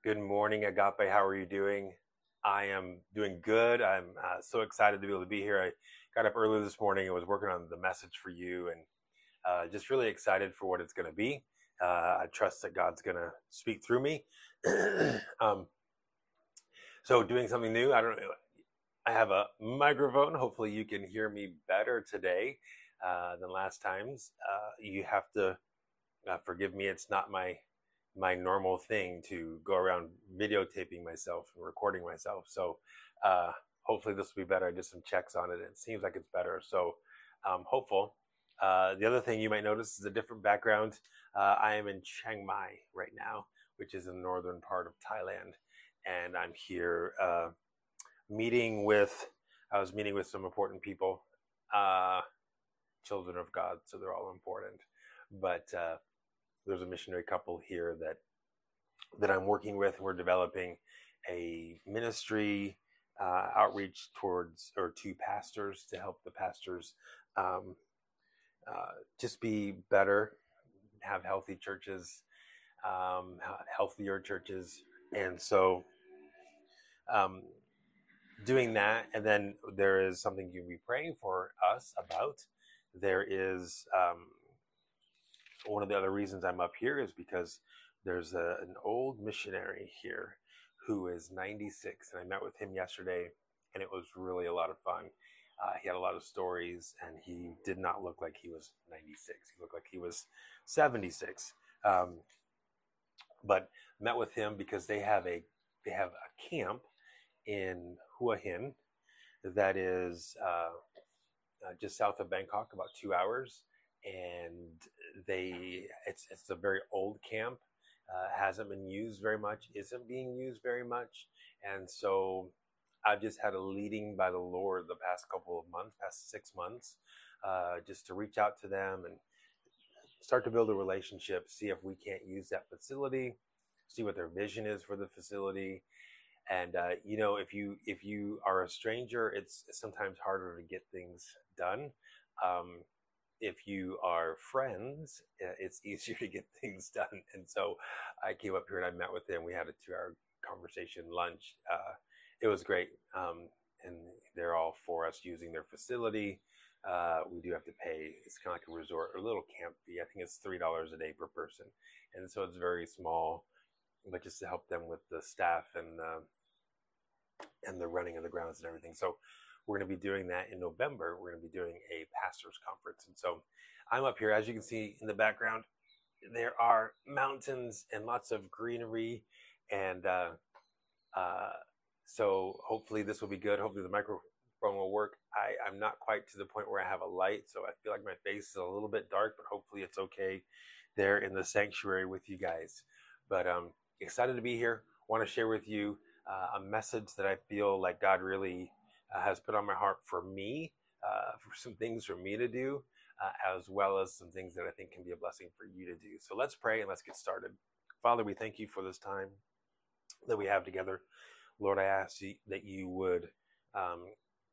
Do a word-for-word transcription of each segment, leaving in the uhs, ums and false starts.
Good morning, Agape. How are you doing? I am doing good. I'm uh, so excited to be able to be here. I got up early this morning and was working on the message for you, and uh, just really excited for what it's going to be. Uh, I trust that God's going to speak through me. um, so, doing something new. I don't know. I have a microphone. Hopefully, you can hear me better today uh, than last times. Uh, you have to uh, forgive me. It's not my my normal thing to go around videotaping myself and recording myself. So uh, hopefully this will be better. I did some checks on it. It seems like it's better. So I'm hopeful. Uh, the other thing you might notice is a different background. Uh, I am in Chiang Mai right now, which is in the northern part of Thailand. And I'm here uh, meeting with, I was meeting with some important people, uh, children of God. So they're all important. But uh, there's a missionary couple here that that I'm working with. We're developing a ministry uh, outreach towards or to pastors to help the pastors um, uh, just be better, have healthy churches, um, healthier churches, and so um, doing that. And then there is something you can be praying for us about. There is um, one of the other reasons I'm up here is because there's a, an old missionary here who is ninety-six, and I met with him yesterday, and it was really a lot of fun. Uh, he had a lot of stories, and he did not look like he was ninety-six. He looked like he was seventy-six. Um, but met with him because they have a they have a camp in Hua Hin that is uh, uh, just south of Bangkok, about two hours, and they it's it's a very old camp, uh, hasn't been used very much, isn't being used very much, and so I've just had a leading by the Lord the past couple of months, past six months, uh, just to reach out to them and start to build a relationship, see if we can't use that facility, see what their vision is for the facility. And uh, you know, if you if you are a stranger, it's sometimes harder to get things done. Um, if you are friends, uh, it's easier to get things done. And so I came up here and I met with them. We had a two-hour conversation, lunch. Uh, it was great, um, and they're all for us using their facility. Uh, we do have to pay. It's kind of like a resort, or a little camp fee. I think it's three dollars a day per person, and so it's very small, but just to help them with the staff and uh, and the running of the grounds and everything. So we're going to be doing that in November. We're going to be doing a pastors conference. And so I'm up here, as you can see in the background, there are mountains and lots of greenery. And uh, uh, so hopefully this will be good. Hopefully the microphone will work. I, I'm not quite to the point where I have a light, so I feel like my face is a little bit dark, but hopefully it's okay there in the sanctuary with you guys. But um, excited to be here. Want to share with you uh, a message that I feel like God really uh, has put on my heart for me, uh, for some things for me to do, uh, as well as some things that I think can be a blessing for you to do. So let's pray and let's get started. Father, we thank you for this time that we have together. Lord, I ask you that you would um,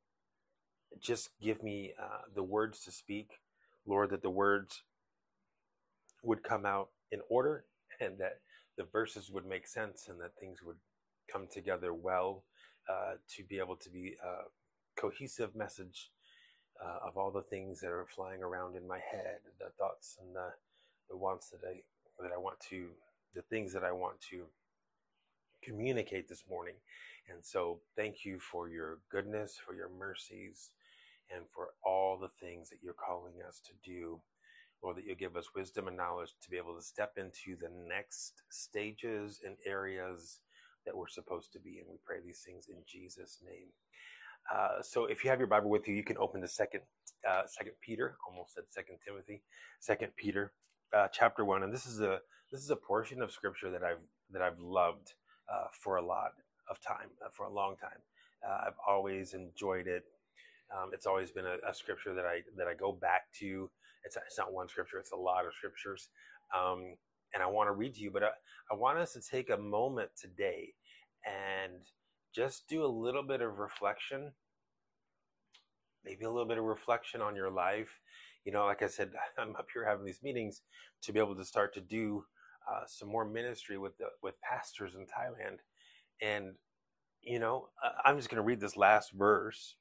just give me uh, the words to speak. Lord, that the words would come out in order and that the verses would make sense and that things would come together well uh, to be able to be a cohesive message uh, of all the things that are flying around in my head, the thoughts and the, the wants that I that I want to, the things that I want to communicate this morning. And so thank you for your goodness, for your mercies, and for all the things that you're calling us to do. Lord, that you give us wisdom and knowledge to be able to step into the next stages and areas that we're supposed to be in. We pray these things in Jesus' name. Uh, so if you have your Bible with you, you can open to Second, uh, Second Peter. Almost said Second Timothy. Second Peter, uh, chapter one, and this is a this is a portion of Scripture that I've that I've loved uh, for a lot of time, uh, for a long time. Uh, I've always enjoyed it. Um, it's always been a, a scripture that I that I go back to. It's, it's not one scripture; it's a lot of scriptures, um, and I want to read to you. But I, I want us to take a moment today and just do a little bit of reflection, maybe a little bit of reflection on your life. You know, like I said, I'm up here having these meetings to be able to start to do uh, some more ministry with the, with pastors in Thailand. And you know, uh, I'm just going to read this last verse.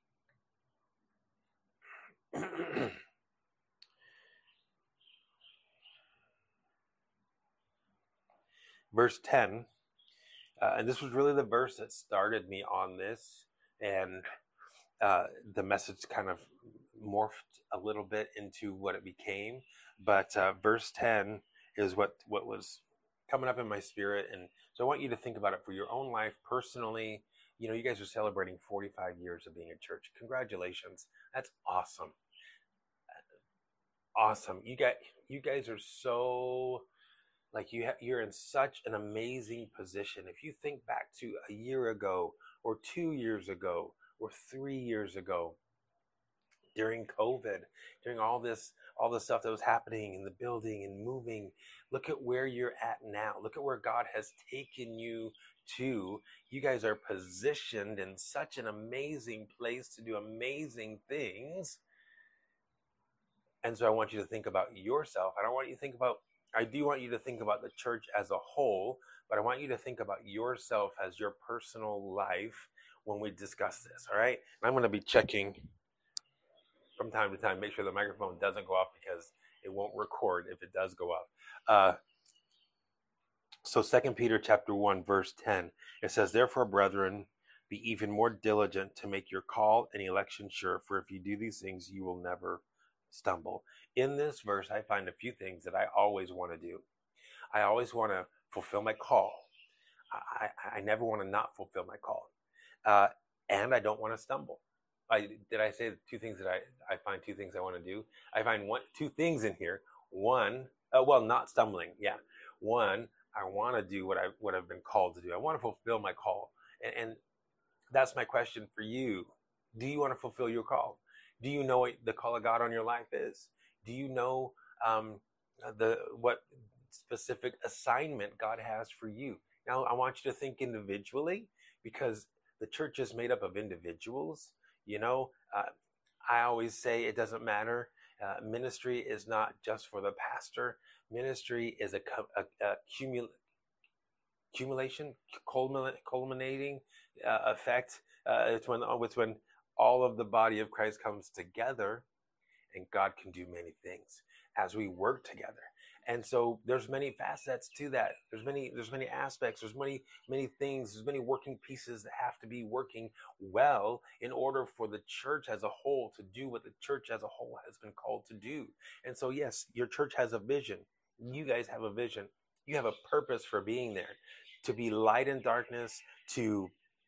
Verse ten, uh, and this was really the verse that started me on this, and uh, the message kind of morphed a little bit into what it became. But uh, verse ten is what what was coming up in my spirit, and so I want you to think about it for your own life personally. You know, you guys are celebrating forty-five years of being a church. Congratulations. That's awesome. Awesome. You got you guys are so like you ha- you're in such an amazing position. If you think back to a year ago or two years ago or three years ago, during COVID, during all this, all the stuff that was happening in the building and moving, look at where you're at now. Look at where God has taken you to. You guys are positioned in such an amazing place to do amazing things. And so I want you to think about yourself. I don't want you to think about, I do want you to think about the church as a whole, but I want you to think about yourself as your personal life when we discuss this, all right? And I'm going to be checking from time to time, make sure the microphone doesn't go off because it won't record if it does go off. Uh, so Second Peter chapter one, verse ten, it says, "Therefore, brethren, be even more diligent to make your call and election sure, for if you do these things, you will never stumble." In this verse, I find a few things that I always want to do. I always want to fulfill my call. I, I, I never want to not fulfill my call. Uh, and I don't want to stumble. I, did I say two things that I, I find two things I want to do? I find one, two things in here. One, uh, well, not stumbling. Yeah. One, I want to do what I, what I've been called to do. I want to fulfill my call. And, and that's my question for you. Do you want to fulfill your call? Do you know what the call of God on your life is? Do you know um, the what specific assignment God has for you? Now, I want you to think individually, because the church is made up of individuals. You know, uh, I always say it doesn't matter. Uh, ministry is not just for the pastor. Ministry is a, a, a cumul- accumulation, culminating uh, effect. Uh, it's when it's when all of the body of Christ comes together, and God can do many things as we work together. And so there's many facets to that. There's many, there's many aspects. There's many, many things. There's many working pieces that have to be working well in order for the church as a whole to do what the church as a whole has been called to do. And so, yes, your church has a vision. You guys have a vision. You have a purpose for being there, to be light in darkness, to,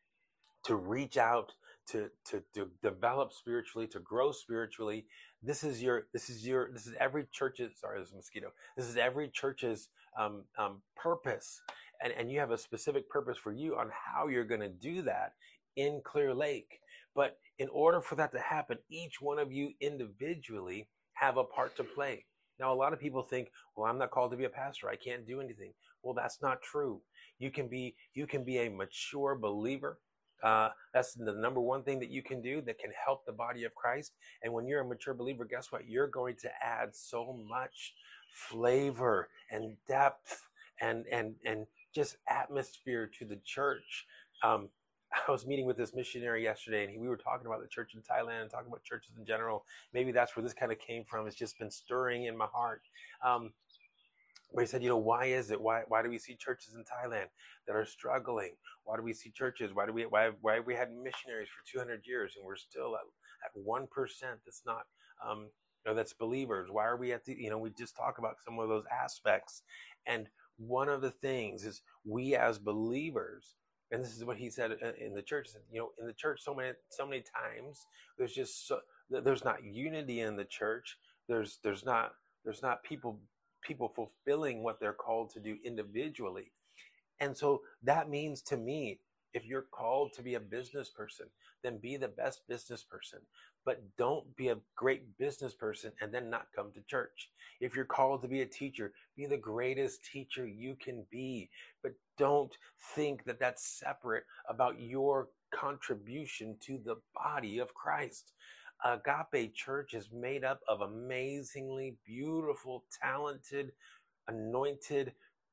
to reach out, to, to, to develop spiritually, to grow spiritually. This is your, this is your, this is every church's, sorry, there's a mosquito. This is every church's um, um, purpose. And, and you have a specific purpose for you on how you're going to do that in Clear Lake. But in order for that to happen, each one of you individually have a part to play. Now, a lot of people think, well, I'm not called to be a pastor. I can't do anything. Well, that's not true. You can be, you can be a mature believer. Uh, that's the number one thing that you can do that can help the body of Christ. And when you're a mature believer, guess what? You're going to add so much flavor and depth and and and just atmosphere to the church. Um, I was meeting with this missionary yesterday, and he, we were talking about the church in Thailand and talking about churches in general. Maybe that's where this kind of came from. It's just been stirring in my heart. Um, where he said, you know, why is it? Why why do we see churches in Thailand that are struggling? Why do we see churches? Why do we why why have we had missionaries for two hundred years and we're still at at one percent that's not um, you know, that's believers? Why are we at the, you know, we just talk about some of those aspects. And one of the things is we as believers, and this is what he said in the church, you know, in the church so many so many times there's just so, there's not unity in the church. There's there's not there's not people people fulfilling what they're called to do individually. And so that means to me, if you're called to be a business person, then be the best business person. But don't be a great business person and then not come to church. If you're called to be a teacher, be the greatest teacher you can be. But don't think that that's separate about your contribution to the body of Christ. Agape Church is made up of amazingly beautiful, talented, anointed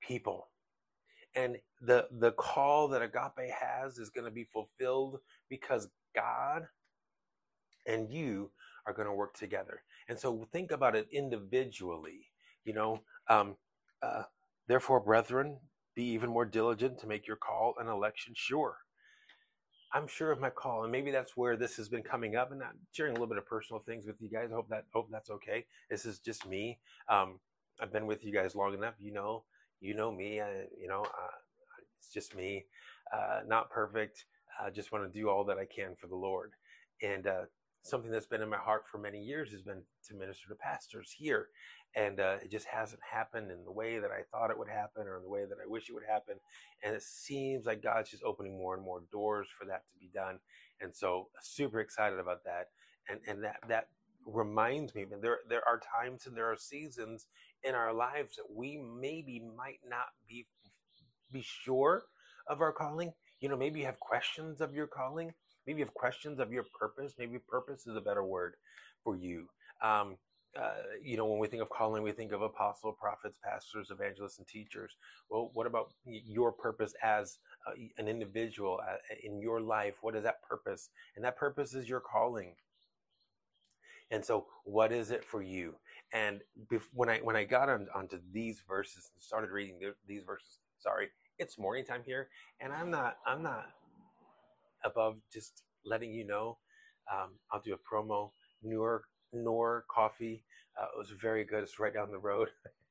people. And the the call that Agape has is going to be fulfilled because God and you are going to work together. And so think about it individually. You know, um, uh, therefore, brethren, be even more diligent to make your call and election sure. I'm sure of my call, and maybe that's where this has been coming up, and not sharing a little bit of personal things with you guys. I hope that hope that's okay. This is just me. Um, I've been with you guys long enough. You know, you know me. I, you know, uh, it's just me. Uh, not perfect. I uh, just want to do all that I can for the Lord. And uh, something that's been in my heart for many years has been to minister to pastors here. And uh, it just hasn't happened in the way that I thought it would happen or in the way that I wish it would happen. And it seems like God's just opening more and more doors for that to be done. And so super excited about that. And and that that reminds me that there there are times and there are seasons in our lives that we maybe might not be be sure of our calling. You know, maybe you have questions of your calling. Maybe you have questions of your purpose. Maybe purpose is a better word for you. Um, uh, you know, when we think of calling, we think of apostle, prophets, pastors, evangelists, and teachers. Well, what about your purpose as uh, an individual uh, in your life? What is that purpose? And that purpose is your calling. And so, what is it for you? And bef- when I when I got on, onto these verses and started reading the, these verses, sorry, it's morning time here, and I'm not I'm not above just letting you know. Um, I'll do a promo. Newer Nor coffee. Uh, it was very good. It's right down the road.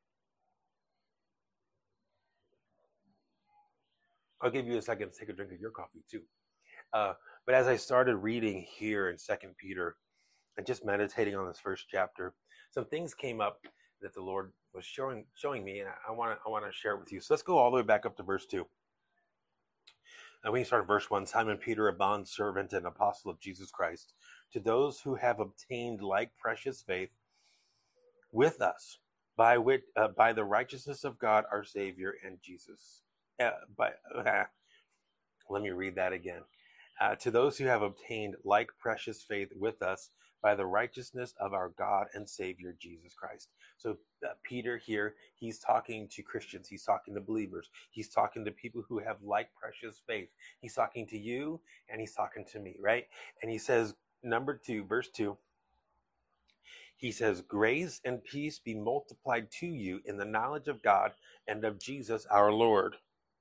I'll give you a second to take a drink of your coffee too. Uh, but as I started reading here in Second Peter and just meditating on this first chapter, some things came up that the Lord was showing showing me, and I want to I want to share it with you. So let's go all the way back up to verse two. And we can start at verse one. Simon Peter, a bond servant and apostle of Jesus Christ, to those who have obtained like precious faith with us, by which uh, by the righteousness of God our Savior and Jesus. Uh, by uh, let me read that again. Uh, to those who have obtained like precious faith with us by the righteousness of our God and Savior Jesus Christ. So uh, Peter here, he's talking to Christians, he's talking to believers, he's talking to people who have like precious faith. He's talking to you and he's talking to me, right? And he says, number two, verse two, he says, grace and peace be multiplied to you in the knowledge of God and of Jesus our Lord.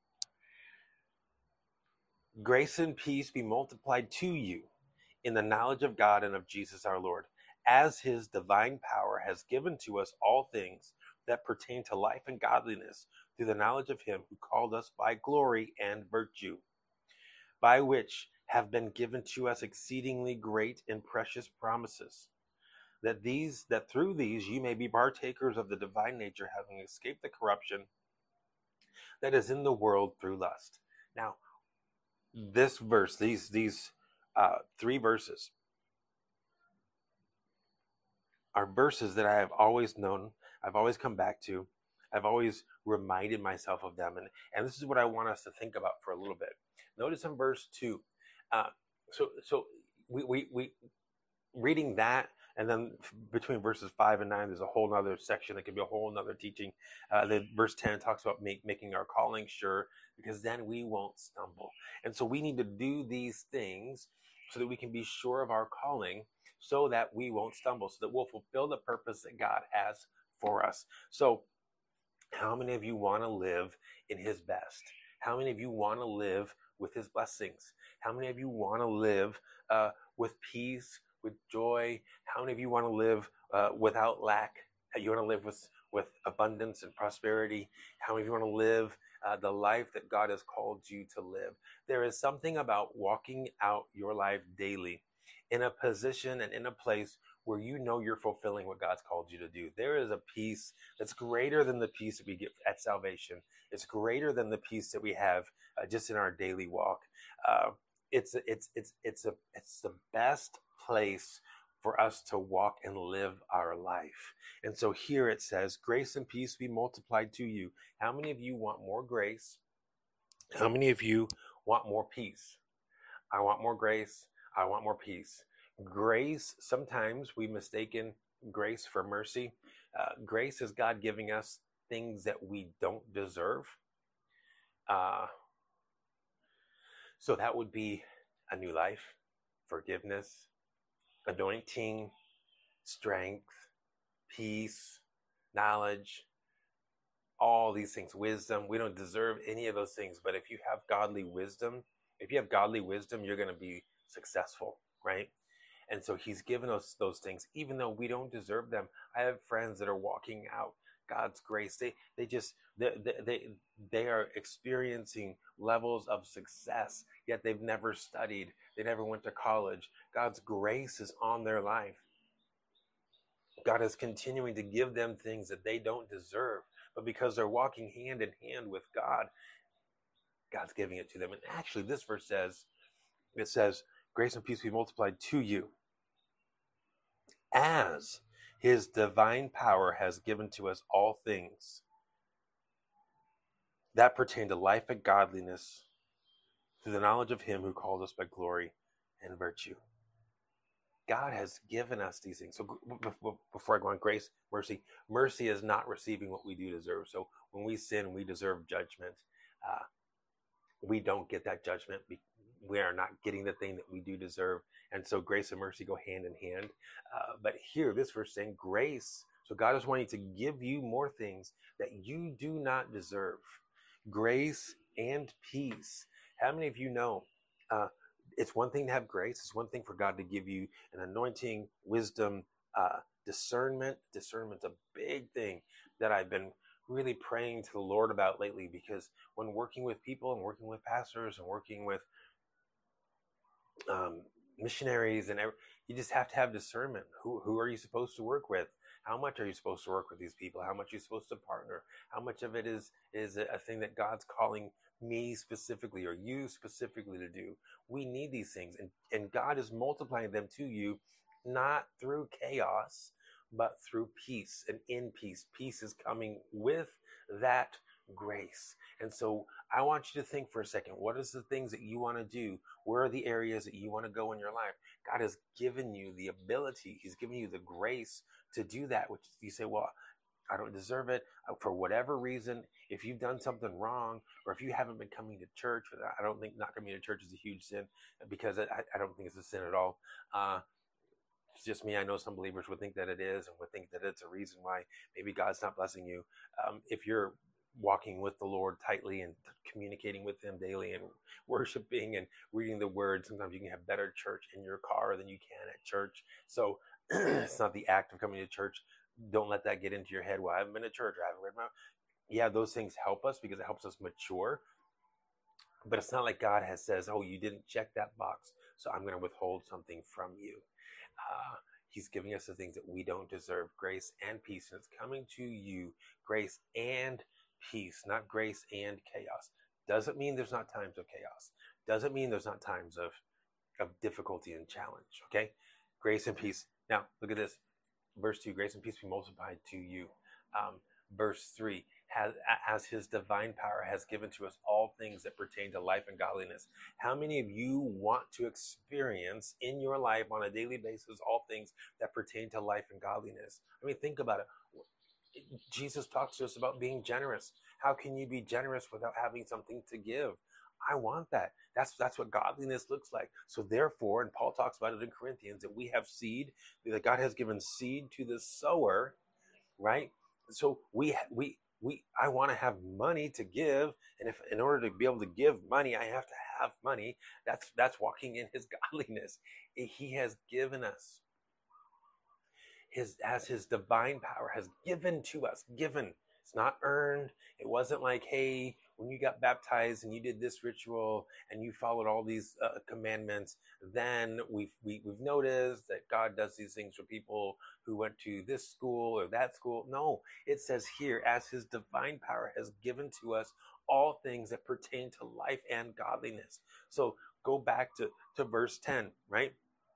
Grace and peace be multiplied to you in the knowledge of God and of Jesus our Lord, as his divine power has given to us all things that pertain to life and godliness through the knowledge of him who called us by glory and virtue, by which have been given to us exceedingly great and precious promises, that these that through these you may be partakers of the divine nature, having escaped the corruption that is in the world through lust. Now, this verse, these these uh, three verses, are verses that I have always known, I've always come back to, I've always reminded myself of them, and and this is what I want us to think about for a little bit. Notice in verse two, uh, so so we we we reading that. And then between verses five and nine, there's a whole nother section that could be a whole nother teaching. Uh, then verse ten talks about make, making our calling sure, because then we won't stumble. And so we need to do these things so that we can be sure of our calling, so that we won't stumble, so that we'll fulfill the purpose that God has for us. So how many of you want to live in his best? How many of you want to live with his blessings? How many of you want to live uh, with peace, with joy? How many of you want to live uh, without lack? You want to live with, with abundance and prosperity? How many of you want to live uh, the life that God has called you to live? There is something about walking out your life daily in a position and in a place where you know you're fulfilling what God's called you to do. There is a peace that's greater than the peace that we get at salvation. It's greater than the peace that we have uh, just in our daily walk. Uh, it's it's it's it's a it's the best place for us to walk and live our life. And so here it says, grace and peace be multiplied to you. How many of you want more grace? How many of you want more peace? I want more grace. I want more peace. Grace, sometimes we mistaken grace for mercy. Uh, grace is God giving us things that we don't deserve. Uh, so that would be a new life, forgiveness, anointing, strength, peace, knowledge, all these things, wisdom. We don't deserve any of those things, but if you have godly wisdom, if you have godly wisdom, you're going to be successful, right? And so he's given us those things, even though we don't deserve them. I have friends that are walking out God's grace. They they just they they they are experiencing levels of success, yet they've never studied. They never went to college. God's grace is on their life. God is continuing to give them things that they don't deserve, but because they're walking hand in hand with God, God's giving it to them. And actually, this verse says, it says, grace and peace be multiplied to you as his divine power has given to us all things that pertain to life and godliness through the knowledge of him who called us by glory and virtue. God has given us these things. So before I go on, grace, mercy. Mercy is not receiving what we do deserve. So when we sin, we deserve judgment. Uh, we don't get that judgment. We are not getting the thing that we do deserve. And so grace and mercy go hand in hand. Uh, but here, this verse saying grace. So God is wanting to give you more things that you do not deserve. Grace and peace. How many of you know uh, it's one thing to have grace. It's one thing for God to give you an anointing, wisdom, uh, discernment. Discernment's a big thing that I've been really praying to the Lord about lately, because when working with people and working with pastors and working with um, missionaries and every, you just have to have discernment. Who who are you supposed to work with? How much are you supposed to work with these people? How much are you supposed to partner? How much of it is is a thing that God's calling me specifically or you specifically to do? We need these things, and, and God is multiplying them to you, not through chaos, but through peace and in peace. Peace is coming with that grace. And so I want you to think for a second, what is the things that you want to do? Where are the areas that you want to go in your life? God has given you the ability. He's given you the grace to do that, which you say, well, I don't deserve it for whatever reason. If you've done something wrong, or if you haven't been coming to church, I don't think not coming to church is a huge sin, because I, I don't think it's a sin at all. Uh, it's just me. I know some believers would think that it is, and would think that it's a reason why maybe God's not blessing you. Um, if you're walking with the Lord tightly and communicating with him daily and worshiping and reading the word, sometimes you can have better church in your car than you can at church. So it's not the act of coming to church. Don't let that get into your head. Well, I haven't been to church. I haven't read my... Yeah, those things help us because it helps us mature. But it's not like God has says, oh, you didn't check that box, so I'm going to withhold something from you. Uh, he's giving us the things that we don't deserve, grace and peace. And it's coming to you, grace and peace, not grace and chaos. Doesn't mean there's not times of chaos. Doesn't mean there's not times of, of difficulty and challenge, okay? Grace and peace. Now, look at this. Verse two, grace and peace be multiplied to you. Um, verse three, has, as his divine power has given to us all things that pertain to life and godliness. How many of you want to experience in your life on a daily basis all things that pertain to life and godliness? I mean, think about it. Jesus talks to us about being generous. How can you be generous without having something to give? I want that. That's that's what godliness looks like. So therefore, and Paul talks about it in Corinthians, that we have seed, that God has given seed to the sower, right? So we we we I want to have money to give, and if in order to be able to give money, I have to have money. That's that's walking in his godliness. He has given us his as his divine power has given to us. Given. It's not earned. It wasn't like, hey, when you got baptized and you did this ritual and you followed all these uh, commandments, then we've, we, we've noticed that God does these things for people who went to this school or that school. No, it says here, as his divine power has given to us all things that pertain to life and godliness. So go back to, to verse ten, right?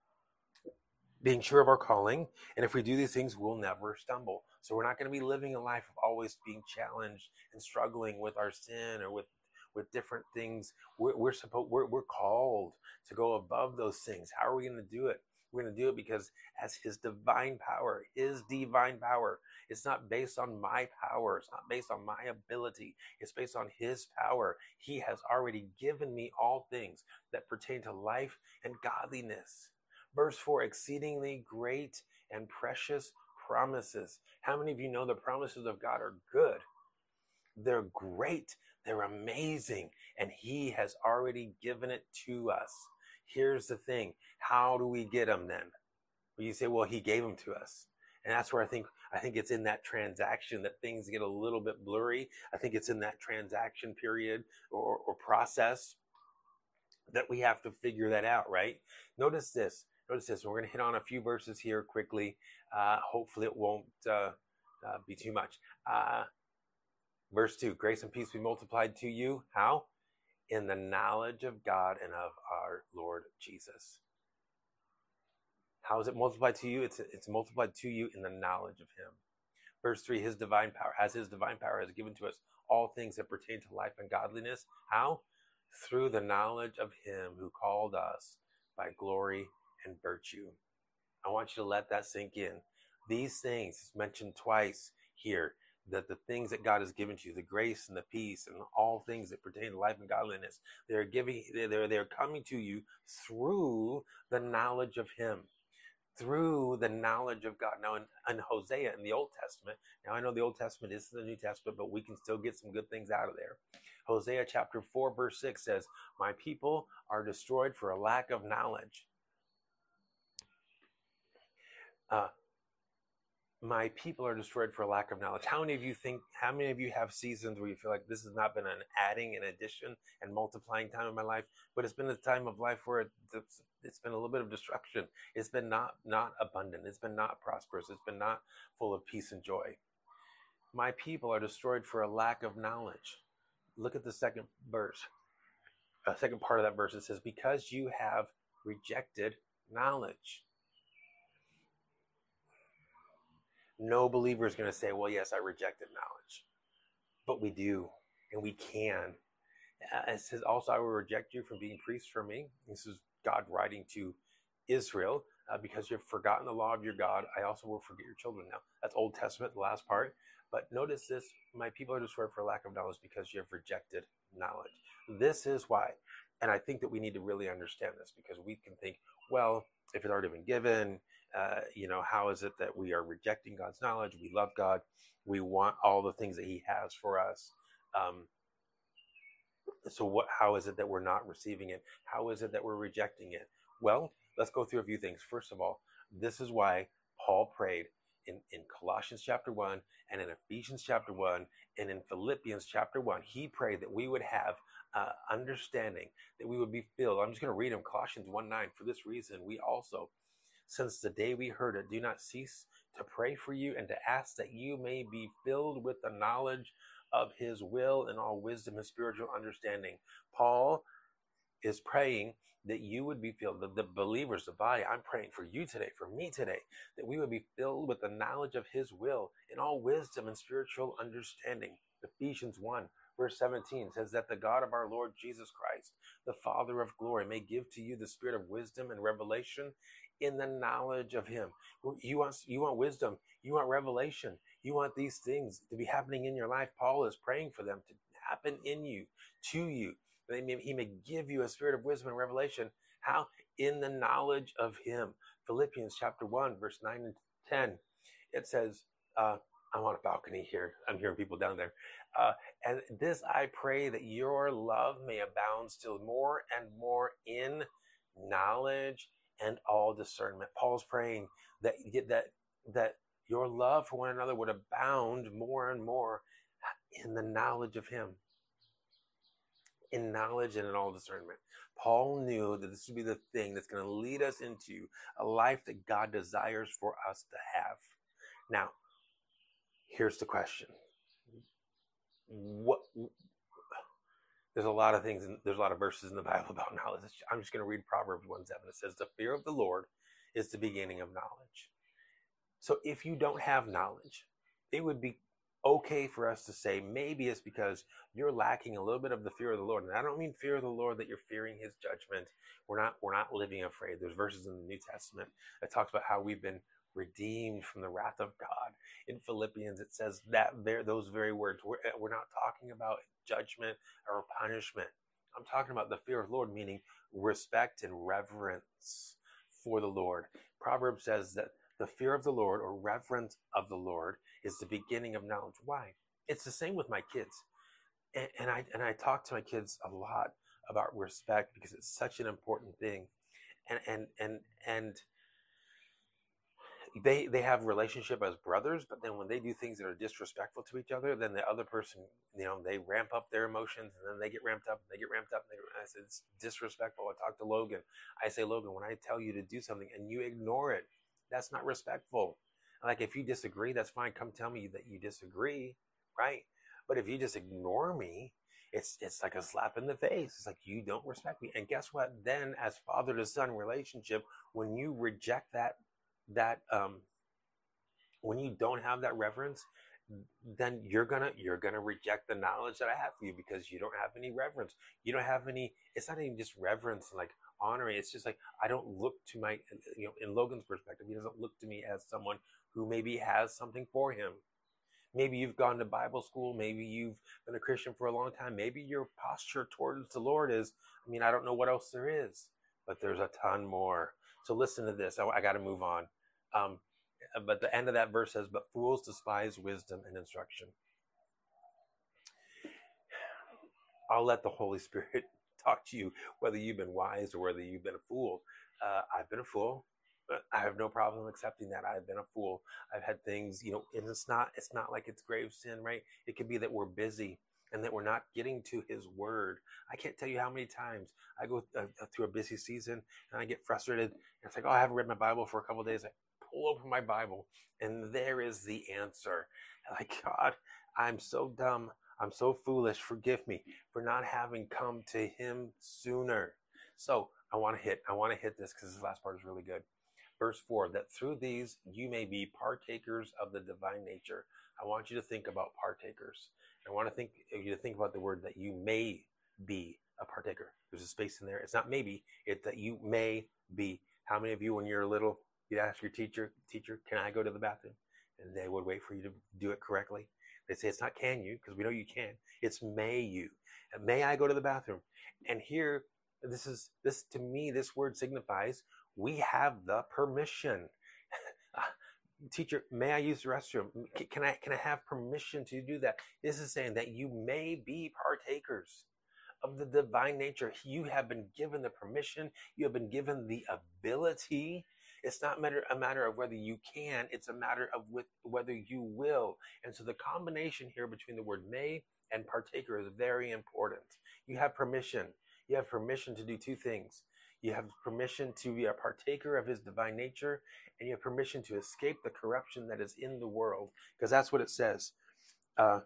Being sure of our calling, and if we do these things, we'll never stumble. So we're not going to be living a life of always being challenged and struggling with our sin or with with different things. We're, we're supposed we're, we're called to go above those things. How are we going to do it? We're going to do it because as his divine power, his divine power, it's not based on my power. It's not based on my ability. It's based on his power. He has already given me all things that pertain to life and godliness. Verse four, exceedingly great and precious promises. How many of you know the promises of God are good? They're great. They're amazing. And he has already given it to us. Here's the thing. How do we get them then? Well, you say, well, he gave them to us. And that's where I think, I think it's in that transaction that things get a little bit blurry. I think it's in that transaction period or, or process that we have to figure that out, right? Notice this. Notice this. We're going to hit on a few verses here quickly. Uh, hopefully it won't uh, uh, be too much. Uh, verse two, grace and peace be multiplied to you. How? In the knowledge of God and of our Lord Jesus. How is it multiplied to you? It's, it's multiplied to you in the knowledge of him. Verse three, his divine power, as his divine power has given to us all things that pertain to life and godliness. How? Through the knowledge of him who called us by glory and virtue. I want you to let that sink in. These things, it's mentioned twice here, that the things that God has given to you, the grace and the peace and all things that pertain to life and godliness, they're giving, they're, they're coming to you through the knowledge of him, through the knowledge of God. Now in, in Hosea in the Old Testament, now I know the Old Testament is the New Testament, but we can still get some good things out of there. Hosea chapter four, verse six says, my people are destroyed for a lack of knowledge. Uh, My people are destroyed for a lack of knowledge. How many of you think, how many of you have seasons where you feel like this has not been an adding and addition and multiplying time in my life, but it's been a time of life where it's, it's been a little bit of destruction. It's been not, not abundant. It's been not prosperous. It's been not full of peace and joy. My people are destroyed for a lack of knowledge. Look at the second verse, uh, second part of that verse. It says, because you have rejected knowledge. No believer is going to say, well, yes, I rejected knowledge. But we do, and we can. Uh, it says, also, I will reject you from being priests for me. This is God writing to Israel. Uh, because you've forgotten the law of your God, I also will forget your children. Now, that's Old Testament, the last part. But notice this, my people are destroyed for lack of knowledge because you have rejected knowledge. This is why. And I think that we need to really understand this, because we can think, well, if it's already been given, uh, you know, how is it that we are rejecting God's knowledge? We love God. We want all the things that he has for us. Um, so what? How is it that we're not receiving it? How is it that we're rejecting it? Well, let's go through a few things. First of all, this is why Paul prayed in, in Colossians chapter one and in Ephesians chapter one and in Philippians chapter one. He prayed that we would have uh, understanding, that we would be filled. I'm just going to read him, Colossians one nine. For this reason, we also, since the day we heard it, do not cease to pray for you and to ask that you may be filled with the knowledge of his will and all wisdom and spiritual understanding. Paul is praying that you would be filled, the, the believers, the body. I'm praying for you today, for me today, that we would be filled with the knowledge of his will in all wisdom and spiritual understanding. Ephesians one, verse seventeen says that the God of our Lord Jesus Christ, the Father of glory, may give to you the spirit of wisdom and revelation in the knowledge of him. You want, you want wisdom. You want revelation. You want these things to be happening in your life. Paul is praying for them to happen in you, to you. That he may give you a spirit of wisdom and revelation. How? In the knowledge of him. Philippians chapter one, verse nine and ten. It says, uh, I'm on a balcony here. I'm hearing people down there. Uh, and this I pray that your love may abound still more and more in knowledge and all discernment. Paul's praying that, that, that your love for one another would abound more and more in the knowledge of him. In knowledge and in all discernment. Paul knew that this would be the thing that's going to lead us into a life that God desires for us to have. Now, here's the question. What? There's a lot of things, and there's a lot of verses in the Bible about knowledge. I'm just going to read Proverbs one seven. It says, the fear of the Lord is the beginning of knowledge. So if you don't have knowledge, it would be okay for us to say maybe it's because you're lacking a little bit of the fear of the Lord. And I don't mean fear of the Lord that you're fearing his judgment. We're not we're not living afraid. There's verses in the New Testament that talks about how we've been redeemed from the wrath of God. In Philippians, it says that there those very words. We're, we're not talking about judgment or punishment. I'm talking about the fear of the Lord, meaning respect and reverence for the Lord. Proverbs says that the fear of the Lord, or reverence of the Lord, is the beginning of knowledge. Why? It's the same with my kids. And, and I and I talk to my kids a lot about respect because it's such an important thing. And and and and they they have relationship as brothers, but then when they do things that are disrespectful to each other, then the other person, you know, they ramp up their emotions, and then they get ramped up, and they get ramped up. And they, I said, it's disrespectful. I talk to Logan. I say, Logan, when I tell you to do something and you ignore it, that's not respectful. Like, if you disagree, that's fine. Come tell me that you disagree, right? But if you just ignore me, it's it's like a slap in the face. It's like, you don't respect me. And guess what? Then, as father to son relationship, when you reject that that um when you don't have that reverence, then you're gonna you're gonna reject the knowledge that I have for you, because you don't have any reverence. You don't have any. It's not even just reverence and like honoring. It's just like, I don't look to my, you know, in Logan's perspective, he doesn't look to me as someone who maybe has something for him. Maybe you've gone to Bible school. Maybe you've been a Christian for a long time. Maybe your posture towards the Lord is, I mean, I don't know what else there is, but there's a ton more. So listen to this. I, I got to move on. Um, but the end of that verse says, but fools despise wisdom and instruction. I'll let the Holy Spirit talk to you, whether you've been wise or whether you've been a fool. Uh, I've been a fool. But I have no problem accepting that I've been a fool. I've had things, you know, and it's not, it's not like it's grave sin, right? It could be that we're busy and that we're not getting to his word. I can't tell you how many times I go uh, through a busy season and I get frustrated. And it's like, oh, I haven't read my Bible for a couple of days. I pull open my Bible and there is the answer. Like, God, I'm so dumb. I'm so foolish. Forgive me for not having come to him sooner. So I want to hit, I want to hit this because this last part is really good. Verse four, that through these you may be partakers of the divine nature. I want you to think about partakers. I want to think you to think about the word that you may be a partaker. There's a space in there. It's not maybe, it's that you may be. How many of you, when you're little, you'd ask your teacher, teacher, can I go to the bathroom? And they would wait for you to do it correctly. They say it's not can you, because we know you can. It's may you. And may I go to the bathroom? And here, this is this to me, this word signifies we have the permission. Teacher, may I use the restroom? Can I can I have permission to do that? This is saying that you may be partakers of the divine nature. You have been given the permission. You have been given the ability. It's not matter, a matter of whether you can. It's a matter of with, whether you will. And so the combination here between the word may and partaker is very important. You have permission. You have permission to do two things. You have permission to be a partaker of his divine nature, and you have permission to escape the corruption that is in the world, because that's what it says uh,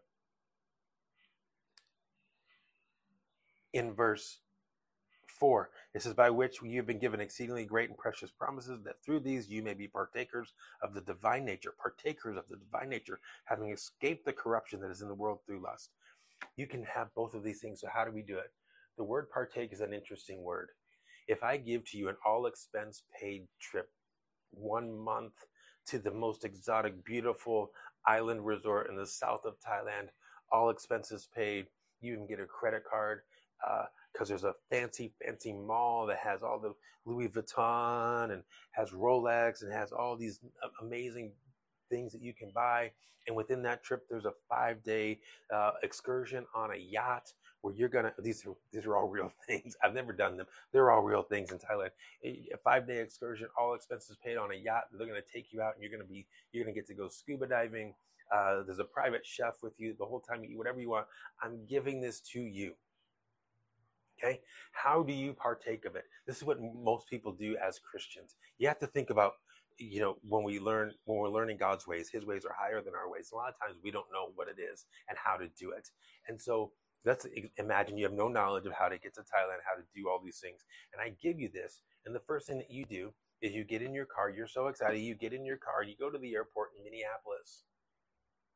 in verse four. It says, by which you have been given exceedingly great and precious promises, that through these you may be partakers of the divine nature, partakers of the divine nature, having escaped the corruption that is in the world through lust. You can have both of these things. So how do we do it? The word partake is an interesting word. If I give to you an all expense paid trip, one month to the most exotic, beautiful island resort in the south of Thailand, all expenses paid, you can get a credit card because uh, there's a fancy, fancy mall that has all the Louis Vuitton and has Rolex and has all these amazing things that you can buy. And within that trip, there's a five day uh, excursion on a yacht where you're gonna, these are, these are all real things. I've never done them. They're all real things in Thailand. A five day excursion, all expenses paid on a yacht. They're gonna take you out and you're gonna be, you're gonna get to go scuba diving. Uh, there's a private chef with you the whole time. You eat whatever you want. I'm giving this to you. Okay. How do you partake of it? This is what most people do as Christians. You have to think about, you know, when we learn, when we're learning God's ways, his ways are higher than our ways. A lot of times we don't know what it is and how to do it. And so let's imagine you have no knowledge of how to get to Thailand, how to do all these things. And I give you this. And the first thing that you do is you get in your car. You're so excited. You get in your car. You go to the airport in Minneapolis.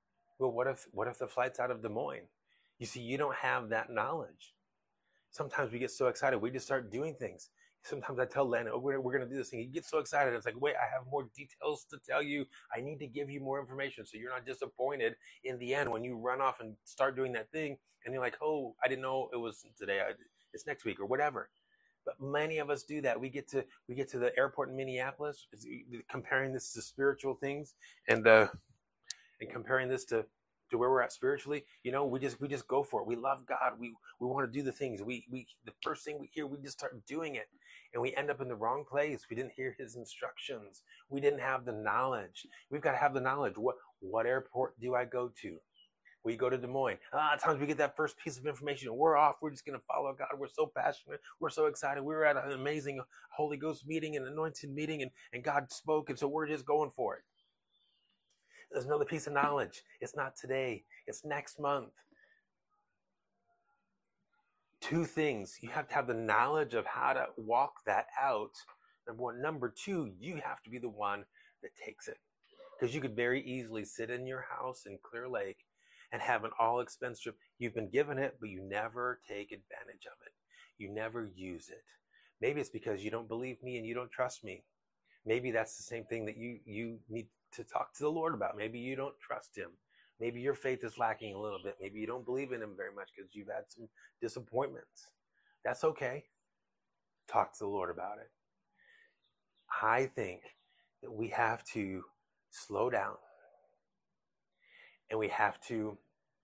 Well, what if what if the flight's out of Des Moines? You see, you don't have that knowledge. Sometimes we get so excited, we just start doing things. Sometimes I tell Len, oh, we're, we're going to do this thing. He gets so excited. It's like, wait, I have more details to tell you. I need to give you more information so you're not disappointed in the end when you run off and start doing that thing. And you're like, oh, I didn't know it was today. I, it's next week or whatever. But many of us do that. We get to we get to the airport in Minneapolis, comparing this to spiritual things, and uh, and comparing this to to where we're at spiritually. You know, we just we just go for it. We love God. We we want to do the things. We we the first thing we hear, we just start doing it, and we end up in the wrong place. We didn't hear His instructions. We didn't have the knowledge. We've got to have the knowledge. What what airport do I go to? We go to Des Moines. A lot of times we get that first piece of information and we're off. We're just going to follow God. We're so passionate. We're so excited. We were at an amazing Holy Ghost meeting, an anointed meeting, and, and God spoke. And so we're just going for it. There's another piece of knowledge. It's not today. It's next month. Two things. You have to have the knowledge of how to walk that out. Number one. Number two, you have to be the one that takes it. Because you could very easily sit in your house in Clear Lake and have an all-expense trip. You've been given it, but you never take advantage of it. You never use it. Maybe it's because you don't believe me and you don't trust me. Maybe that's the same thing that you, you need to talk to the Lord about. Maybe you don't trust Him. Maybe your faith is lacking a little bit. Maybe you don't believe in Him very much because you've had some disappointments. That's okay. Talk to the Lord about it. I think that we have to slow down. And we have to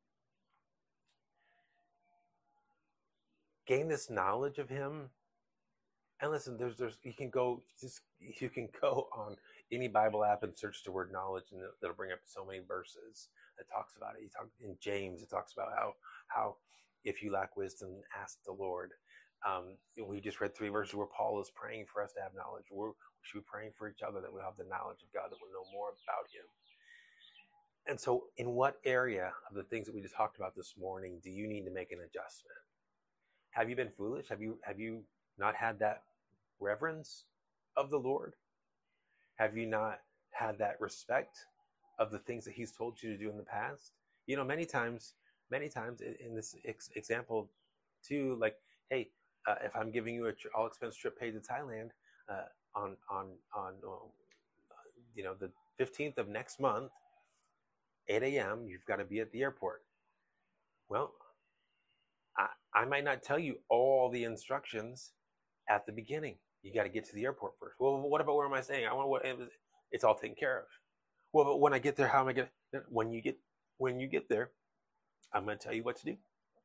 gain this knowledge of Him. And listen, there's, there's, you can go, just, you can go on any Bible app and search the word knowledge, and it'll bring up so many verses that talks about it. You talk in James, it talks about how, how if you lack wisdom, ask the Lord. Um, we just read three verses where Paul is praying for us to have knowledge. We're, we should be praying for each other that we'll have the knowledge of God, that we'll know more about Him. And so in what area of the things that we just talked about this morning do you need to make an adjustment? Have you been foolish? Have you have you not had that reverence of the Lord? Have you not had that respect of the things that He's told you to do in the past? You know, many times, many times in this ex- example too, like, hey, uh, if I'm giving you a tr- all expense trip paid to Thailand uh, on on on uh, you know the fifteenth of next month, eight a.m., you've got to be at the airport. Well, I, I might not tell you all the instructions at the beginning. You got to get to the airport first. Well, what about where am I staying? I want what it's all taken care of. Well, but when I get there, how am I going to? When you get when you get there, I'm going to tell you what to do.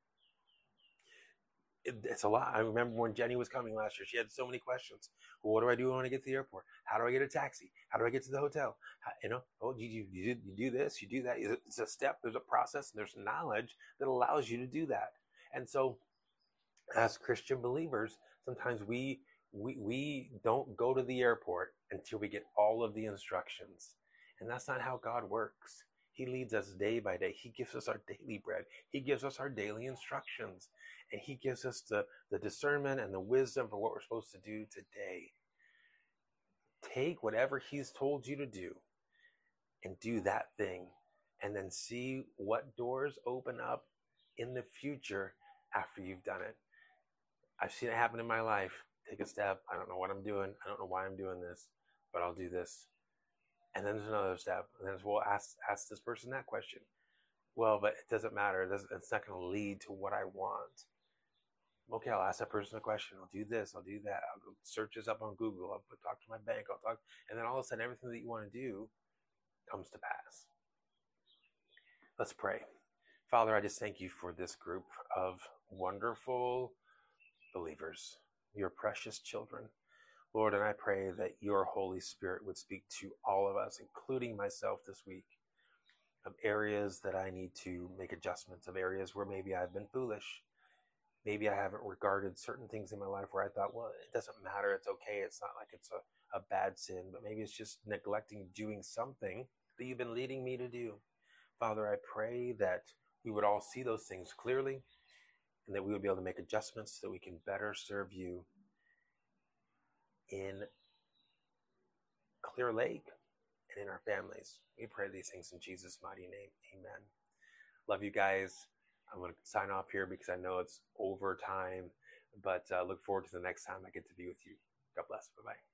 It, it's a lot. I remember when Jenny was coming last year, she had so many questions. Well, what do I do when I get to the airport? How do I get a taxi? How do I get to the hotel? How, you know, oh, you, you, you, you do this, you do that. It's a step, there's a process, and there's knowledge that allows you to do that. And so as Christian believers, sometimes we, we, we don't go to the airport until we get all of the instructions. And that's not how God works. He leads us day by day. He gives us our daily bread. He gives us our daily instructions. And He gives us the, the discernment and the wisdom for what we're supposed to do today. Take whatever He's told you to do and do that thing. And then see what doors open up in the future after you've done it. I've seen it happen in my life. Take a step. I don't know what I'm doing. I don't know why I'm doing this, but I'll do this. And then there's another step. And then we'll ask, ask this person that question. Well, but it doesn't matter. It doesn't, it's not going to lead to what I want. Okay, I'll ask that person a question. I'll do this. I'll do that. I'll go search this up on Google. I'll talk to my bank. I'll talk. And then all of a sudden, everything that you want to do comes to pass. Let's pray. Father, I just thank You for this group of wonderful believers, Your precious children. Lord, and I pray that Your Holy Spirit would speak to all of us, including myself this week, of areas that I need to make adjustments, of areas where maybe I've been foolish. Maybe I haven't regarded certain things in my life where I thought, well, it doesn't matter. It's okay. It's not like it's a, a bad sin, but maybe it's just neglecting doing something that You've been leading me to do. Father, I pray that we would all see those things clearly and that we would be able to make adjustments so that we can better serve You in Clear Lake and in our families. We pray these things in Jesus' mighty name. Amen. Love you guys. I'm going to sign off here because I know it's overtime, but uh, look forward to the next time I get to be with you. God bless. Bye bye.